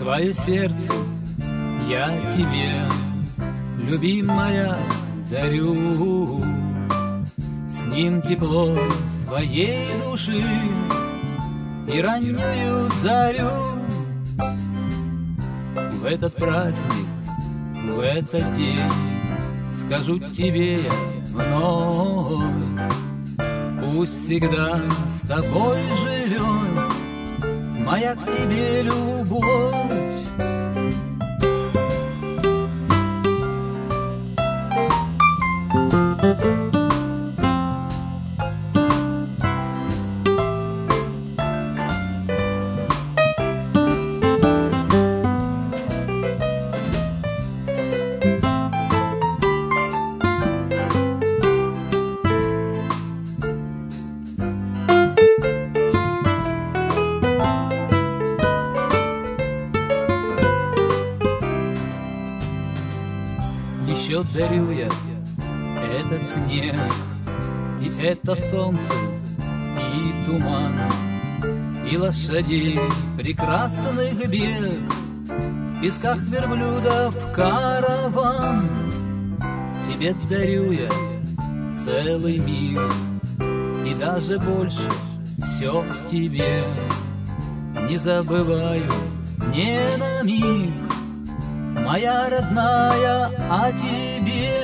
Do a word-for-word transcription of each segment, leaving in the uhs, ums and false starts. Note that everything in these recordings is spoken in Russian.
Свое сердце я тебе, любимая, дарю, с ним тепло своей души и раннюю зарю. В этот праздник, в этот день скажу тебе я вновь: пусть всегда с тобой живет моя к тебе любовь. Еще дарю я этот снег, и это солнце, и туман, и лошадей прекрасных бег, в песках верблюдов караван. Тебе дарю я целый мир, и даже больше все в тебе. Не забываю ни на миг, моя родная, о тебе.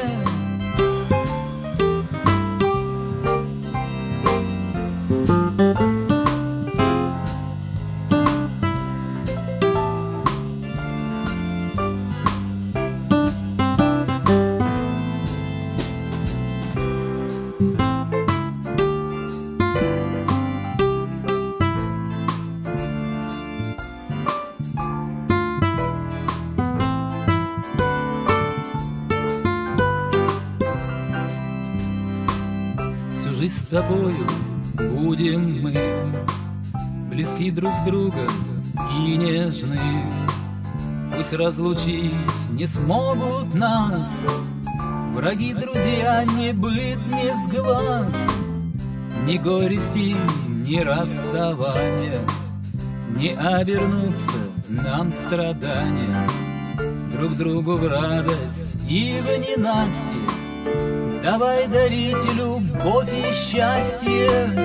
Жизнь с тобою будем мы, близки друг с другом и нежны. Пусть разлучить не смогут нас враги, друзья, не быт, не сглаз, ни горести, ни расставания, не обернуться нам страдания. Друг другу в радость и в ненастье давай дарить любовь и счастье.